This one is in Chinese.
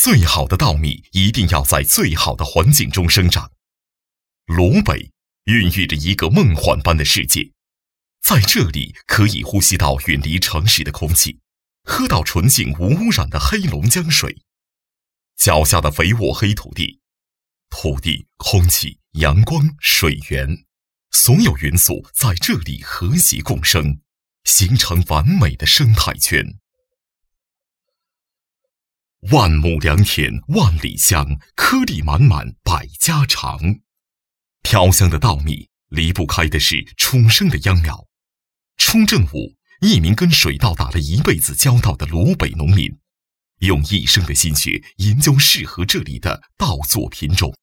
最好的稻米一定要在最好的环境中生长。鲁北孕育着一个梦幻般的世界，在这里可以呼吸到远离城市的空气，喝到纯净无污染的黑龙江水。脚下的肥沃黑土地，空气、阳光、水源，所有元素在这里和谐共生，形成完美的生态圈。万亩良田万里香，颗粒满满百家常。飘香的稻米离不开的是初生的秧苗。冲正武，一名跟水稻打了一辈子交道的鲁北农民，用一生的心血研究适合这里的稻作品种。